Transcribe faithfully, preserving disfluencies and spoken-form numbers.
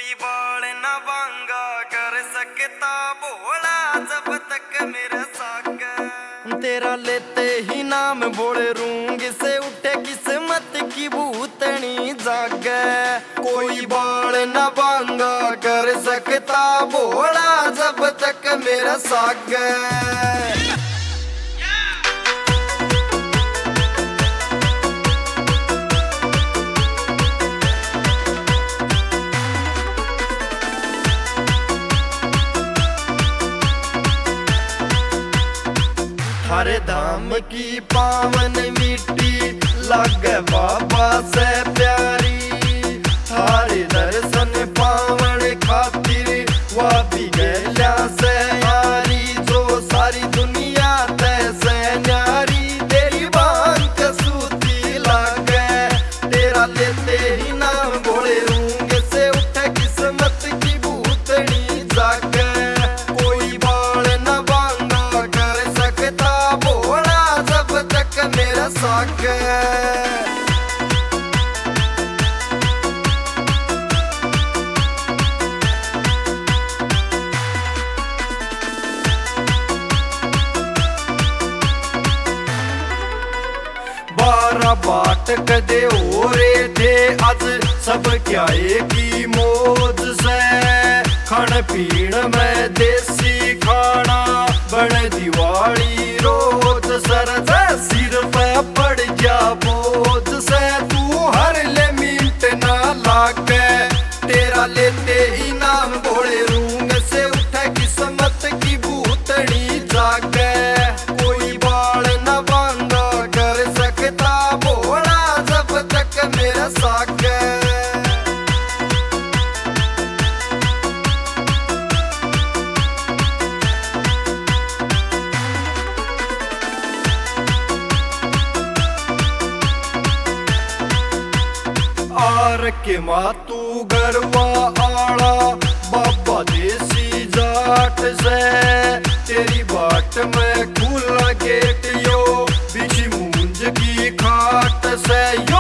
कोई बाल न बांगा कर सकता भोला जब तक मेरा साग। तेरा लेते ही नाम बोले रूंग से उठे किस्मत की भूतनी जाग। कोई बाल न बांगा कर सकता भोला जब तक मेरा साग। हरे धाम की पावन मिट्टी लागे बाबा से प्यारी। थारे दर्शन पावन खातिर वह भी गैला से यारी। जो सारी दुनिया तैसे न्यारी तेरी बांक सूती लागे। तेरा लेते ही नाम बोले रूंग से उठे किस्मत की भूतनी जागे। कोई बाल न बांगा कर सकता भोला जब तक मेरा साग। बारह बाट कदे हो रे थे आज सब क्या एक ही मौज से। खान पीण में देसी खाना बन दिवाली रोज सर सिर पे पड़ जा बोझ से। तू हर ले मिनट ना लागे। तेरा लेते ही नाम बोले रूंग से उठे किस्मत की भूतनी जागे। कोई बाल न बांगा कर सकता भोला जब तक मेरा साग। आर के मातू गरवा आड़ा बाबा देसी जाट से। तेरी बाट में खुला गेट यो बिछी मूंज की खाट से।